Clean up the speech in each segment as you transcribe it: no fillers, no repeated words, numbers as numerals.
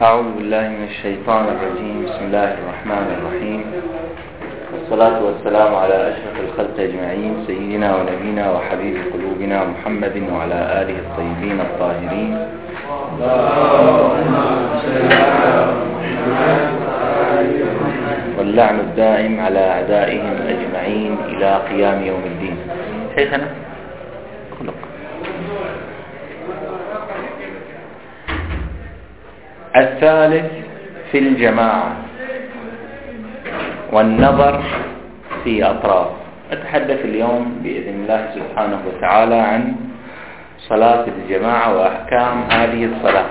أعوذ بالله من الشيطان الرجيم. بسم الله الرحمن الرحيم، والصلاة والسلام على أشرف الخلق أجمعين، سيدنا ونبينا وحبيب قلوبنا محمد وعلى آله الطيبين الطاهرين، واللعن الدائم على أعدائهم أجمعين إلى قيام يوم الدين. شيخنا خلق. الثالث في الجماعة والنظر في أطراف. أتحدث اليوم بإذن الله سبحانه وتعالى عن صلاة الجماعة وأحكام هذه الصلاة.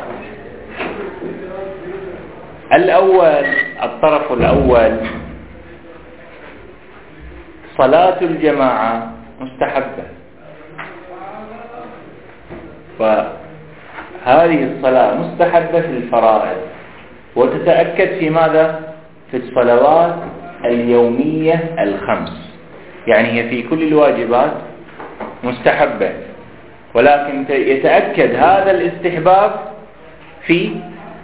الأول، الطرف الأول، صلاة الجماعة مستحبة، فهذه الصلاة مستحبة في الفرائض، وتتأكد في ماذا؟ في الصلوات اليومية الخمس، يعني هي في كل الواجبات مستحبة، ولكن يتأكد هذا الاستحباب في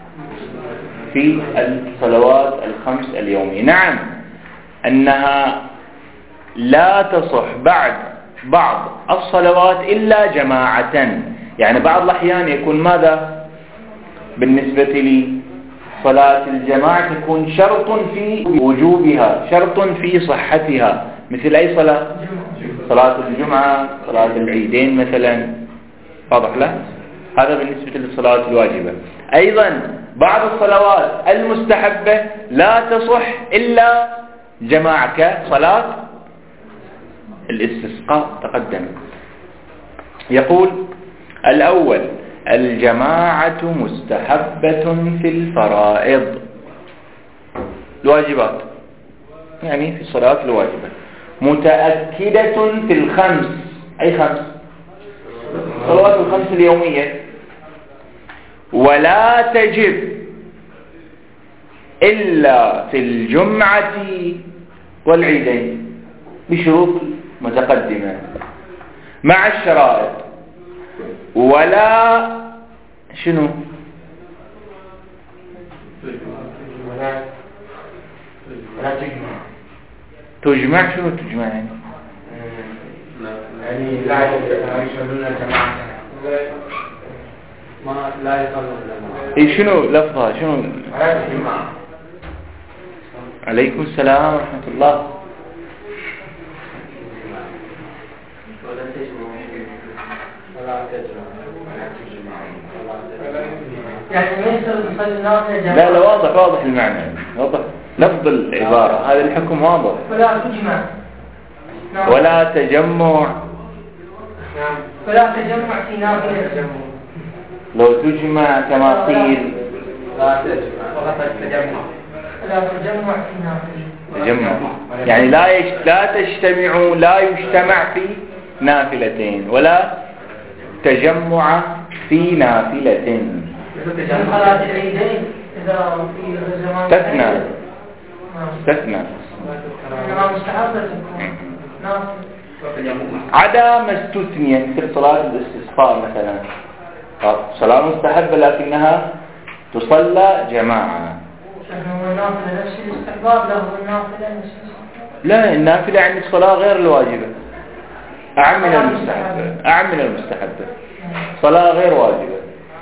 الصلوات الخمس اليومية. نعم، أنها لا تصح بعض الصلوات إلا جماعة، يعني بعض الأحيان يكون ماذا بالنسبة لي صلاة الجماعة تكون شرط في وجوبها، شرط في صحتها، مثل أي صلاة؟ صلاة الجمعة، صلاة العيدين مثلا، واضح له؟ هذا بالنسبة للصلاة الواجبة. أيضا بعض الصلوات المستحبة لا تصح إلا جماعة، كصلاة الاستسقاء تقدم. يقول الأول: الجماعة مستحبة في الفرائض، الواجبات، يعني في الصلاة الواجبة، متأكدة في الخمس، أي خمس؟ صلوات الخمس اليومية، ولا تجب إلا في الجمعة والعيدين بشروط متقدمة مع الشرائط، ولا شنو؟ تجمع. شنو تجمع يعني؟ يعني لا يصلون جماعة، ما لا يصلون جماعة. اي شنو لفظها؟ شنو؟ عليكم السلام ورحمة الله. يعني ما يصير نصلي نافلة جماعة. لا واضح المعنى، واضح لفظ العبارة، هذا الحكم واضح. ولا تجمع، ولا تجمع، ولا تجمع في نافلة. لو تجمع كما قيل لا تجمع، ولا تجمع في نافلة. تجمع يعني لا تجتمع، لا يجتمع في نافلتين، ولا تجمع في نافلة. صلاة العيدين إذا في زمان استثنى مستحبة عدا ما استثني، مثل صلاة الاستسقاء مثلا، صلاة مستحبة لكنها تصلى جماعة. النافلة نفس الاستحباب له، النافلة نفس الاستحباب. لا، النافلة عند الصلاة غير الواجبة، أعم من المستحبة، صلاة غير واجبة.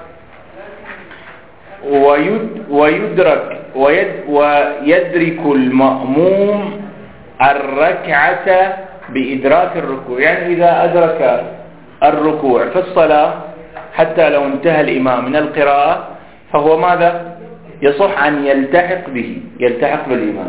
ويدرك المأموم الركعة بإدراك الركوع، يعني إذا أدرك الركوع في الصلاة حتى لو انتهى الإمام من القراءة فهو ماذا؟ يصح أن يلتحق بالإمام،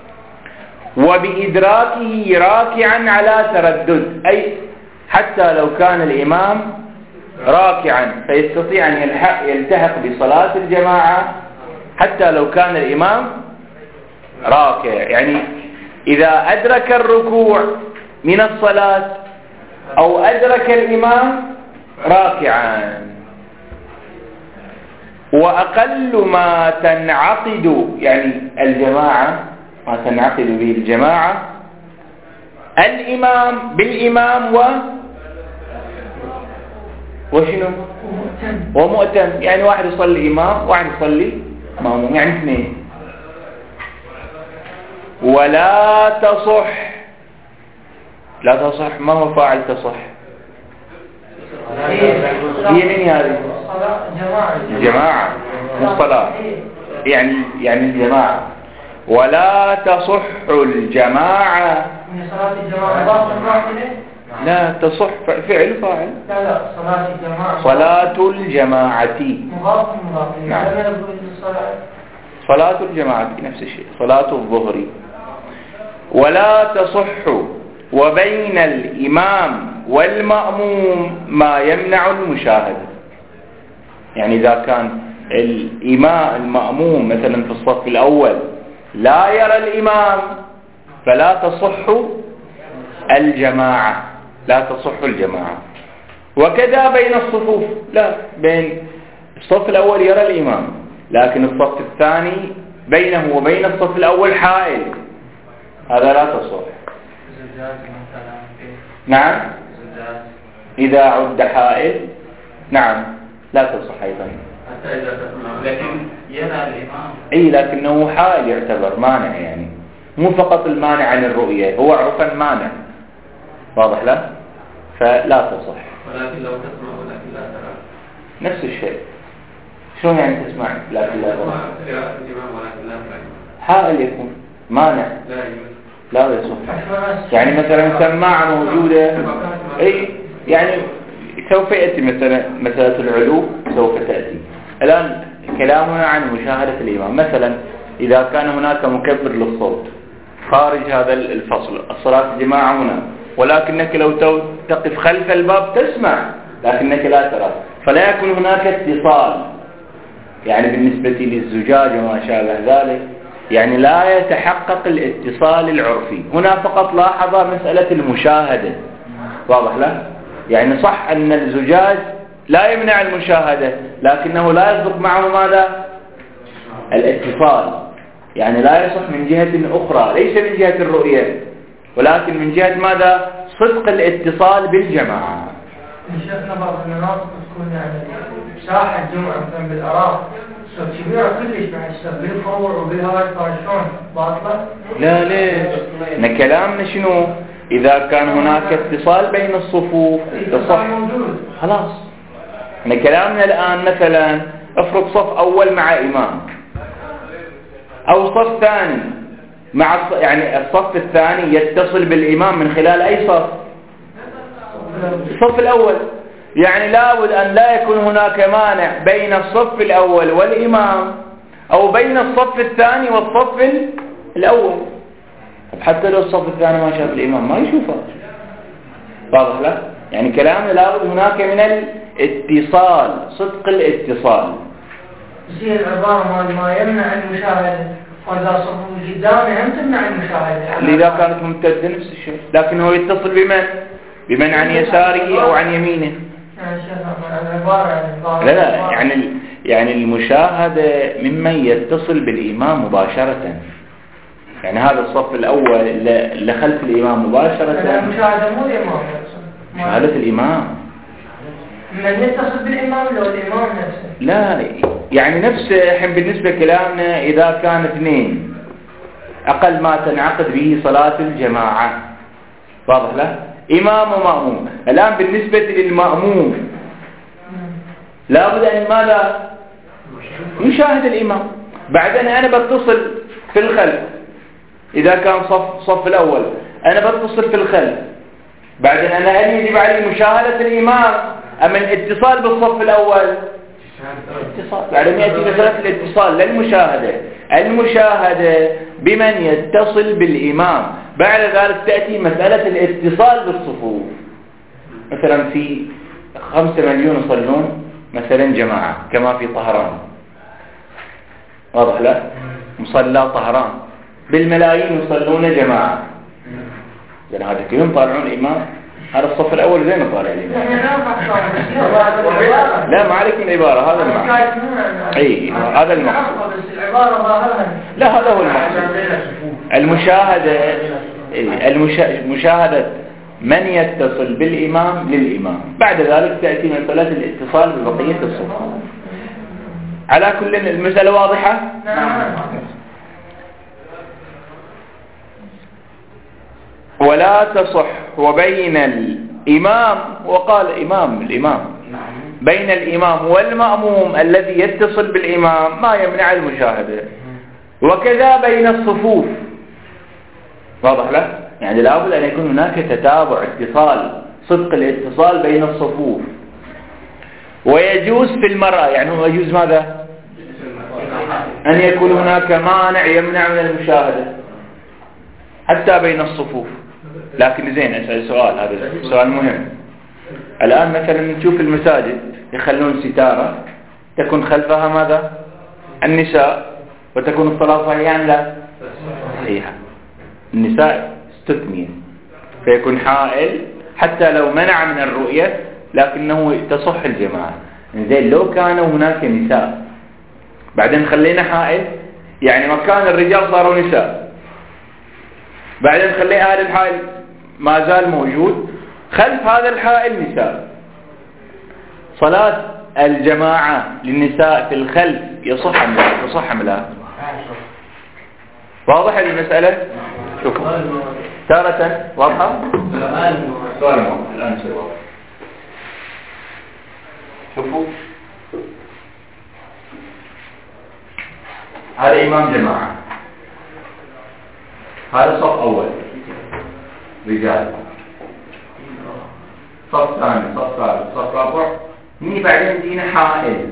وبإدراكه راكعا على تردد، أي حتى لو كان الإمام راكعا فيستطيع أن يلتحق بصلاة الجماعة حتى لو كان الإمام راكع، يعني إذا أدرك الركوع من الصلاة أو أدرك الإمام راكعا. وأقل ما تنعقد، يعني الجماعة، ما تنعقد به الجماعة، الإمام بالإمام وشنو؟ ومؤتم، يعني واحد يصلي إمام واحد يصلي مأموم، يعني اثنين. ولا تصح، لا تصح ما هو فاعل تصح؟ هي من هذه؟ الجماعة الصلاة، يعني الجماعة. ولا تصح الجماعة، صلاة الجماعة لا تصح فعل فاعل. لا صلاة الجماعة، صلاة الجماعة مضاف. نعم. صلاة الجماعة نفس الشيء، صلاة الظهر. ولا تصح وبين الإمام والمأموم ما يمنع المشاهدة. يعني إذا كان المأموم مثلا في الصف الأول لا يرى الإمام فلا تصح الجماعة، لا تصح الجماعة. وكذا بين الصفوف، لا بين الصف الأول يرى الإمام لكن الصف الثاني بينه وبين الصف الأول حائل، هذا لا تصح. نعم إذا عد حائل نعم لا تصح أيضا. حتى إذا تسمع لكن يرى الإمام أي لكنه حائل يعتبر مانع، يعني مو فقط المانع عن الرؤية، هو عرفا مانع، واضح له؟ فلا تصح. ولكن لو تسمع ولكن لا ترى نفس الشيء. شلون يعني تسمع لكن لا ترى؟ حائل يكون مانع لا يصح. يعني مثلا سماعة موجودة، أي يعني سوف يأتي مثلا مسألة العلو سوف تأتي. الآن كلامنا عن مشاهدة الإمام، مثلا إذا كان هناك مكبر للصوت خارج هذا الفصل، الصلاة الجماعة هنا، ولكنك لو تقف خلف الباب تسمع لكنك لا ترى، فلا يكون هناك اتصال. يعني بالنسبة للزجاج وما شابه ذلك يعني لا يتحقق الاتصال العرفي. هنا فقط لاحظ مسألة المشاهدة، واضح له؟ يعني صح أن الزجاج لا يمنع المشاهدة لكنه لا يصدق معه ماذا؟ الاتصال. يعني لا يصح من جهة أخرى، ليس من جهة الرؤية ولكن من جهة ماذا؟ صدق الاتصال بالجماعة. شيخنا بعض المناطق تكون يعني ساحة جمعة مثلا بالعراق كبيرة كلش مع الشباب بالفروع وبالهواي، فشلون باطلة؟ لا ليش؟ كلامنا شنو؟ إذا كان هناك اتصال بين الصفوف تصح خلاص. كلامنا الآن مثلا افرض صف أول مع إمام أو صف ثاني مع يعني الصف الثاني يتصل بالإمام من خلال أي صف؟ الصف الأول. يعني لابد أن لا يكون هناك مانع بين الصف الأول والإمام أو بين الصف الثاني والصف الأول. حتى لو الصف الثاني ما شاف الإمام ما يشوفه، واضح له؟ يعني كلامنا لابد هناك من الاتصال، صدق الاتصال. زي العبارة ما يمنع المشاهدة، وإذا صفوا قدامه هم تمنع المشاهدة. إذا كانت ممتدة نفس الشيء، لكنه يتصل بمن عن يساره أو عن يمينه. لا يعني المشاهدة ممن يتصل بالإمام مباشرة. يعني هذا الصف الأول اللي خلف الإمام مباشرة. المشاهدة مو الإمام، مشاهدة الإمام من يتصل بالإمام لو الإمام نفسه. لا يعني نفس الحين بالنسبة كلامنا إذا كان اثنين أقل ما تنعقد به صلاة الجماعة، واضح له؟ إمام ومأموم. الآن بالنسبة للمأموم لابد أن ماذا؟ يشاهد الإمام. بعدين أنا بتصل في الخلف، إذا كان صف الأول أنا بتصل في الخلف، بعدين أنا هل يجب علي مشاهدة الإمام أم الاتصال بالصف الأول؟ اتصال. بعدين يأتي مسألة الاتصال للمشاهدة، المشاهدة بمن يتصل بالإمام. بعد ذلك تأتي مسألة الاتصال بالصفوف. مثلا في 5 مليون يصلون مثلا جماعة كما في طهران، واضح له؟ مصلى طهران بالملايين يصلون جماعة، لأن هذا كلهم طالعون الإمام. هذا الصف الأول زين طالع الإمام. لا ما عليك من العبارة، هذا المقصود. أي هذا المقصود. لا هذا هو المقصود. المشاهدة من يتصل بالإمام للإمام. بعد ذلك تأتي مسألة الاتصال ببقية الصفوف. على كل المسألة واضحة؟ نعم. ولا تصح وبين الإمام، وقال الإمام بين الإمام والمأموم الذي يتصل بالإمام ما يمنع المشاهدة، وكذا بين الصفوف. واضح له؟ يعني لابد أن يكون هناك تتابع، اتصال، صدق الاتصال بين الصفوف. ويجوز في المرأة، يعني هو يجوز ماذا؟ أن يكون هناك مانع يمنع من المشاهدة حتى بين الصفوف. لكن زين أسأل سؤال، هذا سؤال مهم. الآن مثلا نشوف المساجد يخلون ستارة تكون خلفها ماذا؟ النساء، وتكون الصلاة صحيحة لا صحيحة. النساء استثنية، فيكون حائل حتى لو منع من الرؤية لكنه تصح الجماعة. زين لو كان هناك نساء بعدين خلينا حائل، يعني مكان الرجال صاروا نساء، بعدين خلينا هذا الحائل ما زال موجود، خلف هذا الحائل نساء، صلاة الجماعة للنساء في الخلف يصح أم لا؟ تصح أم لا؟ واضح المسألة؟ شوفوا تارة واضحة؟ سؤال الآن سؤال. شوفوا هذا إمام جماعة، هذا صف أول رجال، صف ثاني، صف ثالث، صف رابع، هني بعدين دينا حائل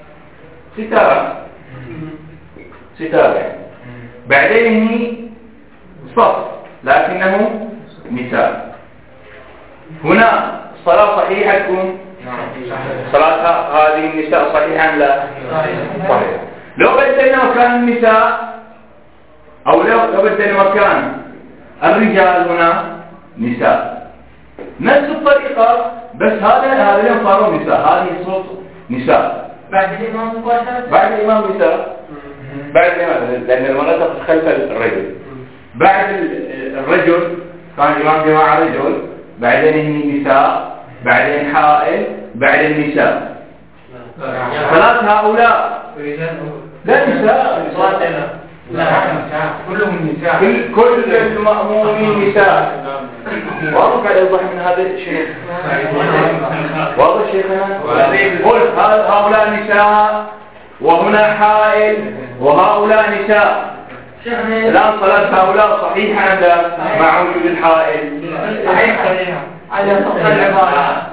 ستارة، بعدين هني صف لكنه نساء. هنا الصلاة صحيحة تكون صلاة هذه النساء صحيحة لا؟ صحيح. لو بدلنا مكان النساء أو لو بدلنا مكان الرجال هنا نساء، نفس الطريقة، بس هذا اليوم صاروا نساء، هذه صوت نساء بعد الإمام مباشرة. بعد الإمام نساء، بعد الإمام، لأن المرأة تقف خلف الرجل. بعد الرجل كان الإمام جماعة رجل، بعدين هني نساء، بعدين حائل، بعدين نساء. صلاة هؤلاء لا نساء، لا كلهم نساء، كل المأمومين نساء. واضح على الوضح من هذا الشيء؟ واضح شيخنا؟ قل هؤلاء نساء وهنا حائل وهؤلاء نساء. الآن صلاة هؤلاء صحيحة لا مع وجود الحائل؟ صحيحة على صح العبارة.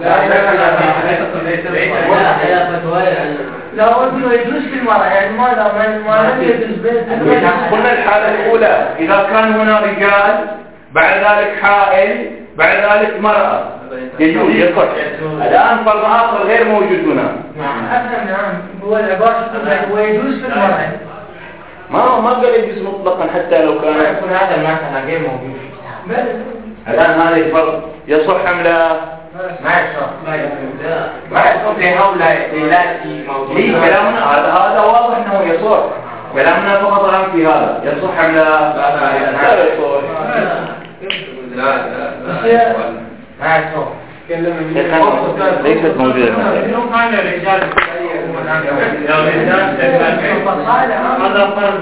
لا أقول يجوز في المرأة، يعني ما لم يجوز. قلنا الحالة الأولى إذا كان هنا رجال، بعد ذلك حائل، بعد ذلك مرأة، يجوز يصح. الآن فرض آخر غير موجود هنا. نعم هو العبارة ويجوز في المرأة. ما قال يجوز مطلقا حتى لو كان يكون هذا المعنى غير موجود. الآن هذا الفرض يصح أم لا؟ ما يصح. ما يصح لهؤلاء التي موجودين. كلامنا هذا واضح أنه يصح. كلامنا فقط الآن في هذا يصح أم لا؟ لا يصح. لا ما يصح. ليست موجودة. لو كان الرجال هذا فرض.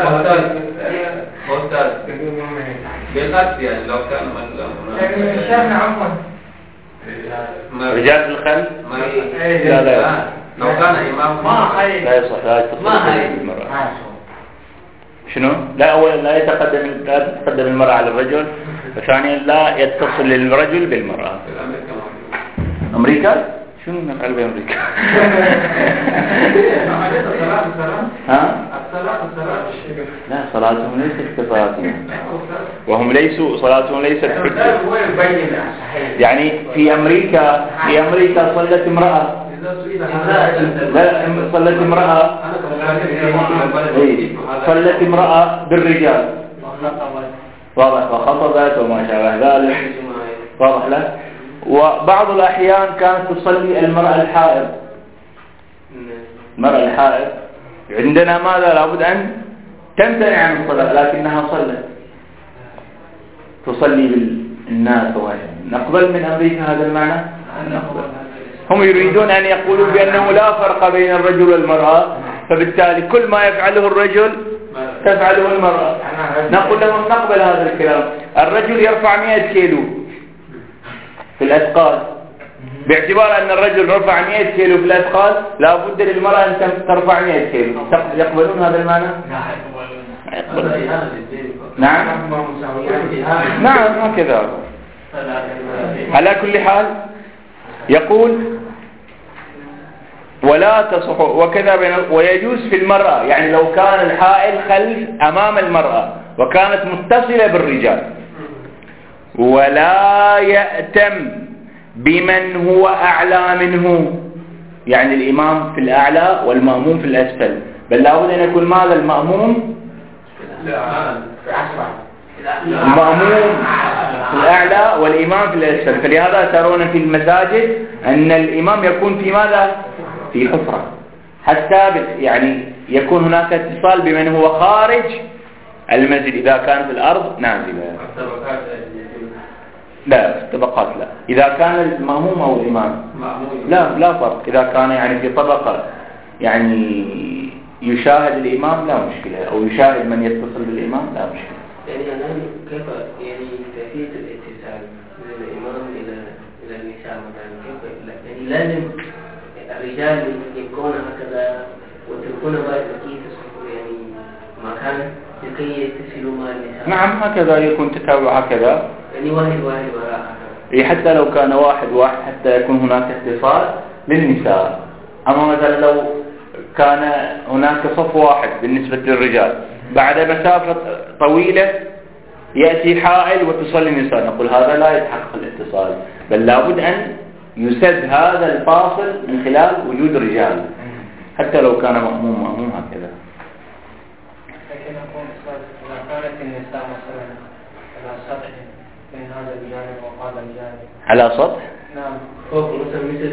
أستاذ بالخلف، يعني لو كان الشيخنا عفوا رجال في الخلف لا لو كان إمام لا يصح، لا يتصل بالمرأة. شنو؟ لا أولا لا تتقدم المرأة على الرجل، وثانيا لا يتصل الرجل بالمرأة. أمريكا؟ شنو نفعل بأمريكا؟ ها؟ لا صلاتهم ليست كصلاتنا، وهم ليسوا صلاتهم ليست حجة. يعني في أمريكا صلت امرأة، لا صلت امرأة، صلت امرأة بالرجال، واضح، وخطبت وما شابه ذلك، واضح له. وبعض الأحيان كانت تصلي المرأة الحائض. المرأة الحائض عندنا ماذا؟ لابد أن تمتنع عن الصلاة، لكنها صلت تصلي بالناس. نقبل من أمريكا هذا المعنى؟ هم يريدون أن يقولوا بأنه لا فرق بين الرجل والمرأة، فبالتالي كل ما يفعله الرجل تفعله المرأة. نقول لهم نقبل هذا الكلام. الرجل يرفع 100 كيلو في الأثقال، باعتبار أن الرجل رفع 100 كيلو في الأثقال لا بد للمرأة أن ترفع 100 كيلو. يقبلون هذا المعنى؟ نعم نعم هكذا. على كل حال يقول ولا تصح وكذا ويجوز في المرأة، يعني لو كان الحائل خلف أمام المرأة وكانت متصلة بالرجال. ولا يأتم بمن هو أعلى منه، يعني الإمام في الأعلى والمأموم في الأسفل، بل لابد أن يكون ماذا المأموم المأموم في الأعلى والإمام في الأسفل. فلهذا ترون في المساجد أن الإمام يكون في ماذا؟ في حفرة، حتى يعني يكون هناك اتصال بمن هو خارج المسجد إذا كانت الأرض نازلة. لا الطبقات لا، إذا كان المأموم أو الإمام لا فرق. إذا كان يعني في طبقة يعني يشاهد الإمام لا مشكلة، أو يشاهد من يتصل بالإمام لا مشكلة. يعني الآن كيف يعني كيفية الاتصال من الإمام إلى النساء مثلا؟ كيف يعني لازم الرجال يكون هكذا وتكون باقي يعني مكان لكي يتصلوا مع النساء؟ نعم هكذا يكون تتابع هكذا، يعني واحد وراء حتى لو كان واحد حتى يكون هناك اتصال للنساء. أما مثلا لو كان هناك صف واحد بالنسبة للرجال، بعد مسافة طويلة يأتي حائل وتصلي النساء، نقول هذا لا يتحقق الاتصال، بل لابد أن يسد هذا الفاصل من خلال وجود رجال، حتى لو كان مأموم هكذا. لكن أقول إذا كانت النساء مثلا على سطح من هذا الجانب وهذا الجانب على سطح؟ نعم فوق مثل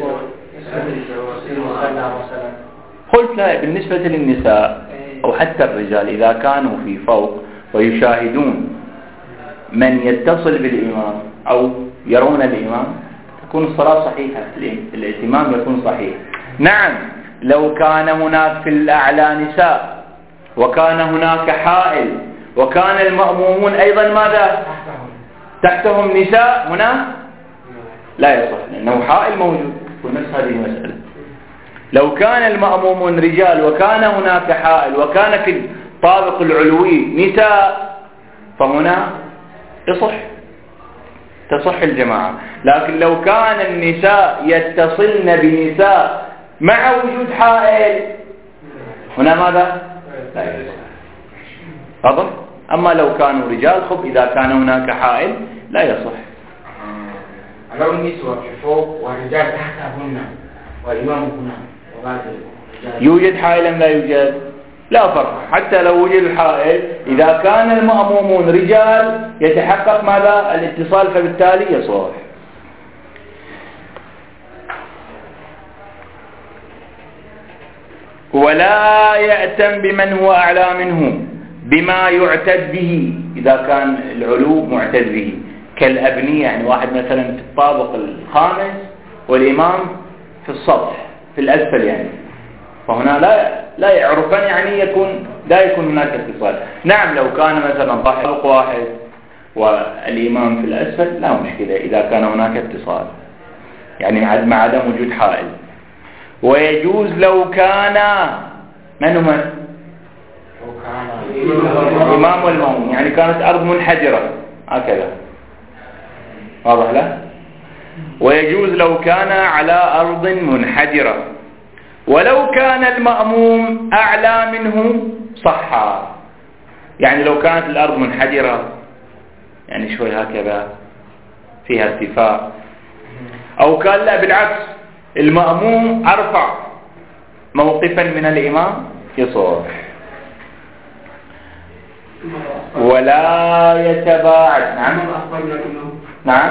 قلت لا، بالنسبة للنساء أو حتى الرجال إذا كانوا في فوق ويشاهدون من يتصل بالإمام أو يرون الإمام تكون الصلاة صحيحة، الائتمام يكون صحيح. نعم لو كان هناك في الأعلى نساء وكان هناك حائل وكان المأمومون أيضا ماذا تحتهم نساء، هنا لا يصح لأنه حائل موجود. ونفس هذه المسألة، لو كان المأمومون رجال وكان هناك حائل وكان في الطابق العلوي نساء فهنا تصح الجماعة. لكن لو كان النساء يتصلن بنساء مع وجود حائل هنا ماذا لا يصح. واضح؟ أما لو كانوا رجال إذا كان هناك حائل لا يصح. لو النسوة في فوق والرجال تحتهن والإمام هنا يوجد حائل أم لا يوجد؟ لا فرق. حتى لو وجد الحائل إذا كان المأمومون رجال يتحقق ماذا الاتصال، فبالتالي يصح. ولا يأتم بمن هو أعلى منه بما يعتد به، إذا كان العلو معتد به كالأبنية، يعني واحد مثلا في الطابق الخامس والإمام في السطح في الأسفل يعني، فهنا لا يعرفان يعني لا يكون هناك اتصال. نعم لو كان مثلا طابق واحد والإمام في الأسفل لا مشكلة إذا كان هناك اتصال، يعني مع عدم وجود حائل. ويجوز لو كان من الإمام والمأموم، يعني كانت أرض منحدرة هكذا، واضح له؟ ويجوز لو كان على أرض منحدرة. ولو كان المأموم أعلى منه صح، يعني لو كانت الأرض منحدرة يعني شوي هكذا فيها ارتفاع، أو كان لا بالعكس المأموم أرفع موقفا من الإمام يصح. ولا يتباعد. نعم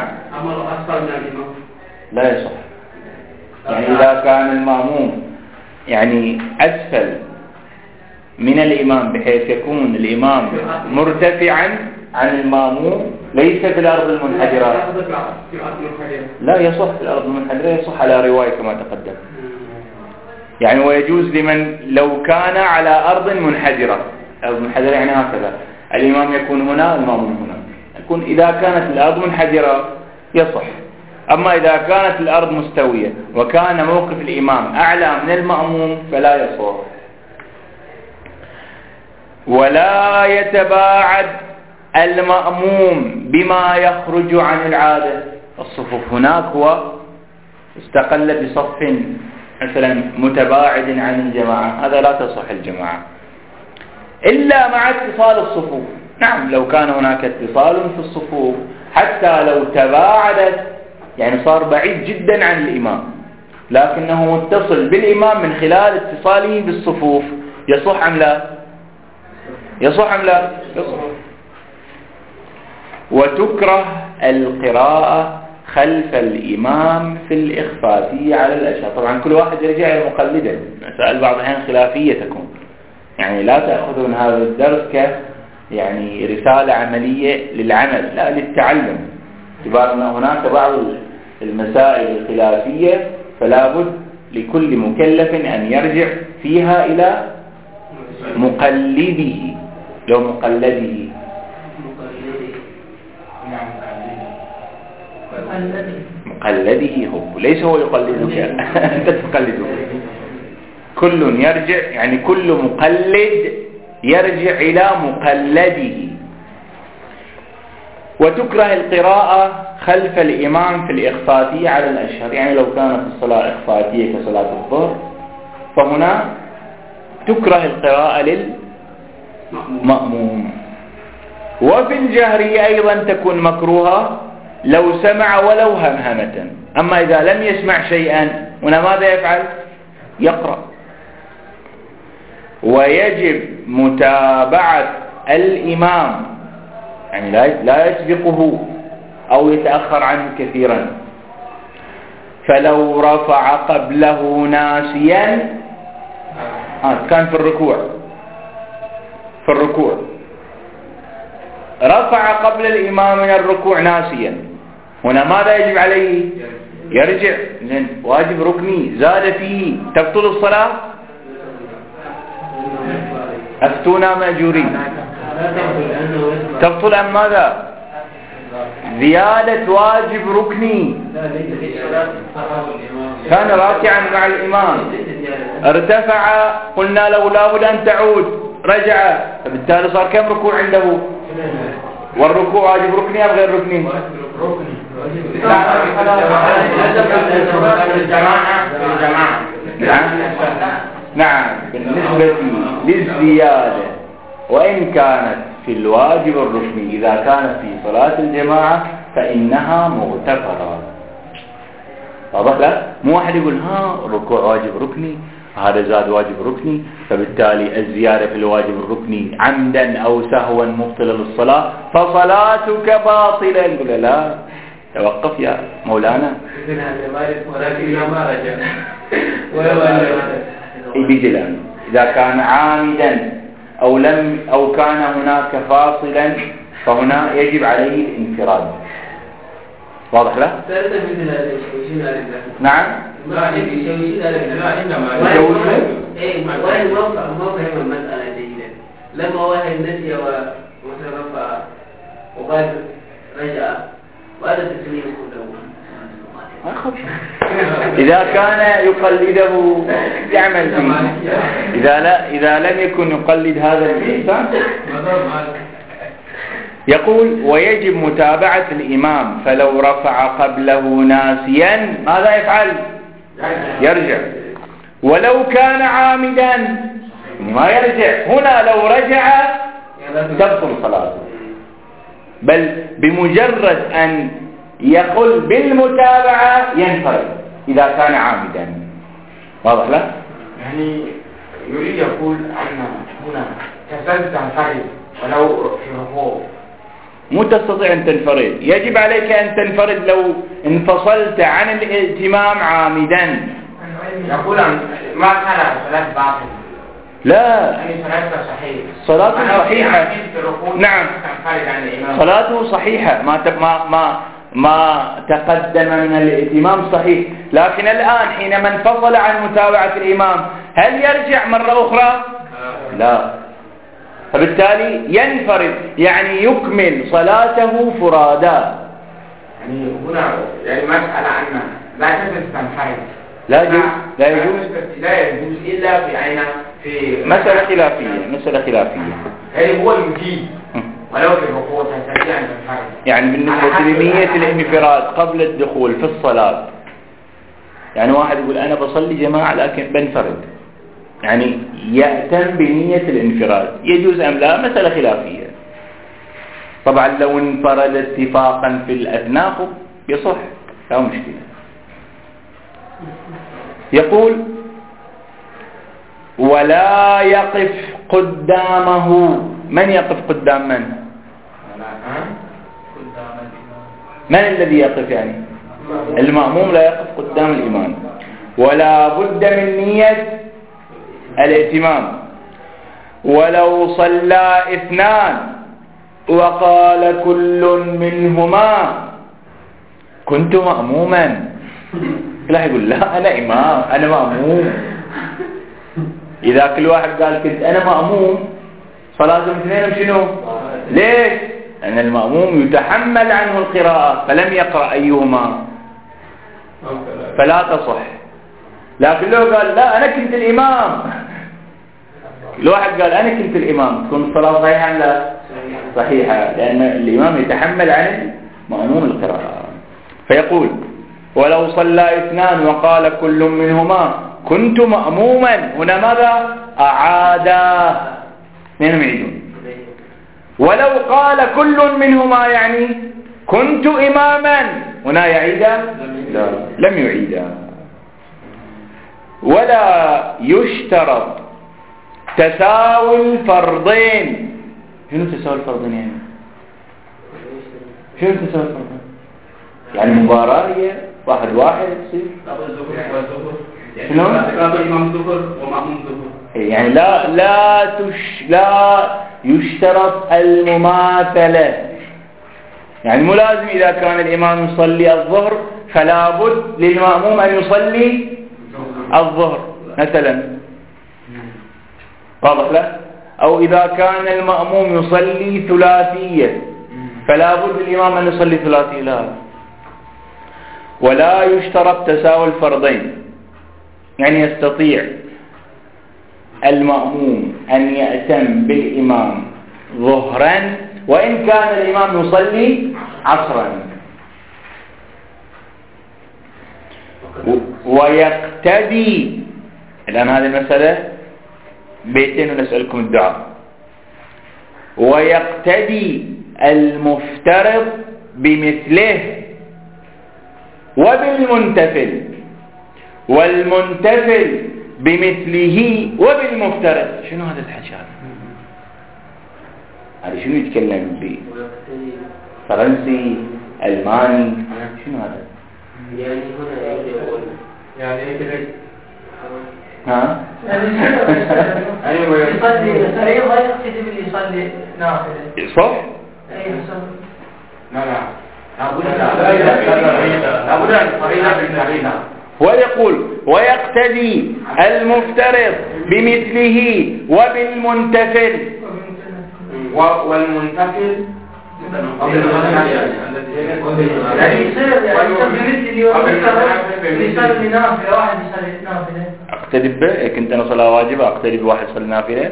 لا يصح، يعني إذا كان المأموم يعني أسفل من الإمام بحيث يكون الإمام مرتفعا عن المأموم ليس في الأرض المنحدرة لا يصح في الأرض المنحدرة، يصح على رواية كما تقدم. يعني ويجوز لمن لو كان على أرض منحدرة، أو منحدرة يعني هكذا، الإمام يكون هنا المأموم هنا، يكون إذا كانت الأرض منحدرة يصح. أما إذا كانت الأرض مستوية وكان موقف الإمام أعلى من المأموم فلا يصح. ولا يتباعد المأموم بما يخرج عن العادة. الصفوف هناك هو استقل بصف مثلا متباعد عن الجماعة، هذا لا تصح الجماعة إلا مع اتصال الصفوف. نعم لو كان هناك اتصال في الصفوف حتى لو تباعدت، يعني صار بعيد جدا عن الإمام لكنه متصل بالإمام من خلال اتصاله بالصفوف، يصح أم لا؟ يصح أم لا؟ يصح. وتكره القراءة خلف الإمام في الإخفافية على الأشهر. طبعا كل واحد يرجع إلى مقلده، مسائل بعض الأحيان خلافية تكون، يعني لا تأخذون هذا الدرس يعني رسالة عملية للعمل، لا للتعلم، باعتبار أن هناك بعض المسائل الخلافية فلا بد لكل مكلف أن يرجع فيها إلى مقلده، لو مقلده مقلده هو، ليس هو يقلدك أنت تقلده. كل يرجع، يعني كل مقلد يرجع إلى مقلده. وتكره القراءة خلف الإمام في الإخفاتية على الأشهر، يعني لو كانت الصلاة إخفاتية كصلاة الظهر فهنا تكره القراءة للمأموم. وفي الجهر أيضا تكون مكروهة لو سمع ولو همهمة. أما إذا لم يسمع شيئا هنا ماذا يفعل؟ يقرأ. ويجب متابعة الإمام، يعني لا يسبقه أو يتأخر عنه كثيرا. فلو رفع قبله ناسيا، كان في الركوع رفع قبل الإمام من الركوع ناسيا، هنا ماذا يجب عليه؟ يرجع، لأن واجب ركني زاد فيه، تبطل الصلاة؟ أفتونا مأجورين، تبطل أم ماذا؟ زيادة واجب ركني، كان راكعا مع الإمام ارتفع، قلنا له لا بد أن تعود، رجع، فبالتالي صار كم ركوع عنده؟ والركوع واجب ركني أم غير ركني؟ نعم بالنسبة للزيادة، وإن كانت في الواجب الركني إذا كانت في صلاة الجماعة فإنها مغتفرة. واضح؟ لا مو واحد يقول الركوع واجب ركني، هذا زاد واجب ركني، فبالتالي الزيادة في الواجب الركني عمدا أو سهوا مبطلة للصلاة فصلاتك باطلة. يقول لا، توقف يا مولانا، بجلال إذا كان عامدا أو كان هناك فاصلا فهنا يجب عليه الانفراد. واضح له؟ نعم. المسألة جيدا، لما واحد نسي ومثلا وقال رجع وهذا التسليم كله إذا كان يقلده يعمل فيه، إذا لم يكن يقلد هذا الإنسان. يقول ويجب متابعة الإمام، فلو رفع قبله ناسيا ماذا يفعل؟ يرجع. ولو كان عامدا ما يرجع، هنا لو رجع تبطل صلاته، بل بمجرد أن يقول بالمتابعة ينفرد إذا كان عامدا. واضح له؟ يعني يريد يقول أن هنا كسلت تنفرد ولو في ركوع، مو تستطيع أن تنفرد، يجب عليك أن تنفرد لو انفصلت عن الائتمام عامدا. يقول ما كان صلاة باطل، لا، صلاته صحيحة. نعم صلاته صحيحة، ما تقدم من الائتمام صحيح، لكن الآن حينما انفصل عن متابعة الإمام هل يرجع مرة أخرى؟ لا. فبالتالي ينفرد، يعني يكمل صلاته فرادا. يعني هنا يعني مسألة عنها لا تستنفرد، لا يجوز إلا في أين في مسألة خلافية. يعني هو المجيد ولو في الركوع تستطيع أن تنفرد. يعني بالنسبة لنية الانفراد قبل الدخول في الصلاة، يعني واحد يقول أنا بصلي جماعة لكن بنفرد، يعني يأتم بنية الانفراد، يجوز أم لا؟ مسألة خلافية. طبعا لو انفرد اتفاقا في الأثناء يصح، لا مشكلة. يقول ولا يقف قدامه. من يقف قدام من؟ من الذي يقف؟ يعني المأموم لا يقف قدام الإمام. ولا بد من نية الائتمام. ولو صلى اثنان وقال كل منهما كنت مأموما، لا يقول لا أنا إمام أنا مأموم. إذا كل واحد قال كنت أنا مأموم صلاتهم اثنين شنو؟ ليش؟ لأن المأموم يتحمل عنه القراءة فلم يقرأ أيهما فلا تصح. لكن لو قال لا أنا كنت الإمام، لو واحد قال أنا كنت الإمام، تكون الصلاة صحيحة أم لا؟ صحيحة، لأن الإمام يتحمل عن المأموم القراءة. فيقول ولو صلى اثنان وقال كل منهما كنت مأموما، هنا ماذا؟ أعادا، اثنين يعيدون. ولو قال كل منهما يعني كنت إماما، هنا يعيدا؟ لا لم يعيدا. ولا يشترط تساوي الفرضين. شنو تساوي الفرضين يعني؟ شنو تساوي الفرضين؟ يعني مباراة هي واحد تصير شنو؟ يعني لا يشترط المماثلة. يعني مو لازم إذا كان الإمام يصلي الظهر فلا بد للمأموم أن يصلي الظهر مثلا، واضح له؟ أو إذا كان المأموم يصلي ثلاثية فلا بد للإمام أن يصلي ثلاثية، لا. ولا يشترط تساوي الفرضين، يعني يستطيع المأموم أن يأتم بالإمام ظهرا وإن كان الإمام يصلي عصرا، ويقتدي. الآن هذه المسألة بيتين ونسألكم الدعاء. ويقتدي المفترض بمثله وبالمنتفل، والمنتفل بمثله وبالمفترض. شنو هذا الحكي هذا؟ شنو يتكلم به؟ فرنسي ألماني شنو هذا؟ يعني هنا يقول يعني يصلي فريضة يقتدي باللي يصلي نافلة، صح؟ لا لابد الفريضة بالفريضة. ويقول ويقتدي المفترض بمثله وبالمنتفل والمنتفل اقتدي به. كنت انا صلاة واجبة اقتدي بواحد صلى نافلة؟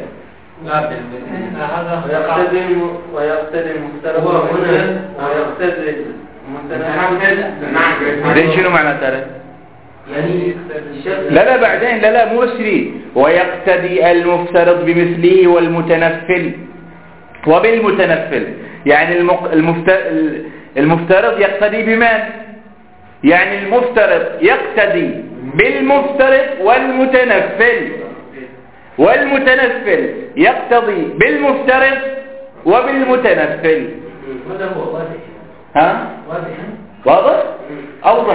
ويقتدي المفترض ويقتدي المتنفل. زين شنو معنى ترى؟ يعني لا بعدين لا مو بسري. ويقتدي المفترض بمثله والمتنفل وبالمتنفل، يعني المفترض يقتدي بمن؟ يعني المفترض يقتدي بالمفترض والمتنفل يقتضي بالمفترض وبالمتنفل. ها؟ واضح؟ أوضح.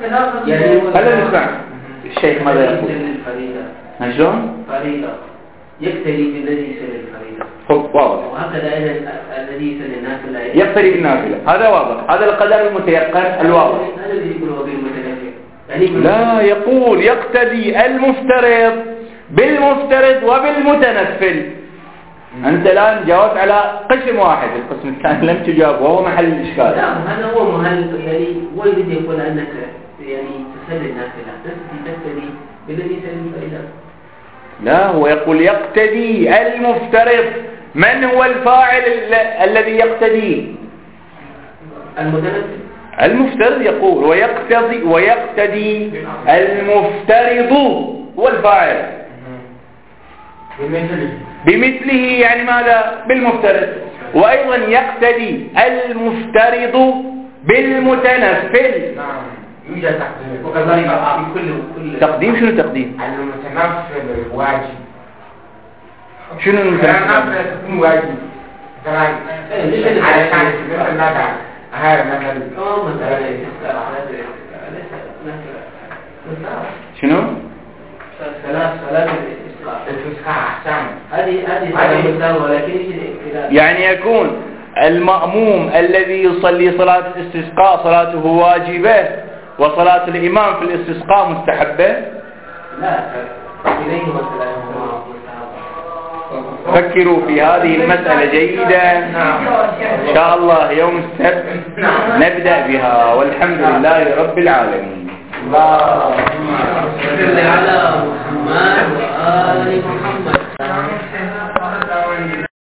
يعني خلينا نسمع الشيخ ماذا يقول. شلون؟ فريضة يقتدي بالذي يصلي الفريضة. واضح. وهكذا أيضا الذي يصلي النافلة يقتدي بالنافلة. هذا واضح. هذا القدر المتيقن الواضح. هذا الذي يقول هو بالمتنفل. يعني لا، يقول يقتدي المفترض بالمفترض وبالمتنفل. أنت الآن جاوبت على قسم واحد، القسم الثاني لم تجاوب وهو محل الإشكال. لا، هذا هو محل، يعني هو يريد يقول أنك يعني تصلي النافلة تقتدي بالذي يصلي الفريضة. لا، هو يقول يقتدي المفترض. من هو الفاعل الذي يقتدي؟ المتنفل. المفترض يقول ويقتدي المفترض هو الفاعل بمثله، يعني ماذا؟ بالمفترض. وأيضا يقتدي المفترض بالمتنفل. نعم، يوجد تقديم. وكذلك في كل تقديم. شنو تقديم؟ المتنفل الواجب. شنو المتنفل؟ تكون واجب طبعا علشان مثل ماذا؟ هذا مثل شنو؟ صلاة الاستسقاء. أحسن. هذه صلاة، ولكن يعني يكون المأموم الذي يصلي صلاة الاستسقاء صلاته واجبة، وصلاة الإمام في الاستسقاء مستحبة. لا، إليهما السلام. فكروا في هذه المسألة جيدا. إن شاء الله يوم السبت نبدأ بها، والحمد لله رب العالمين. اللهم صل على محمد وآل محمد.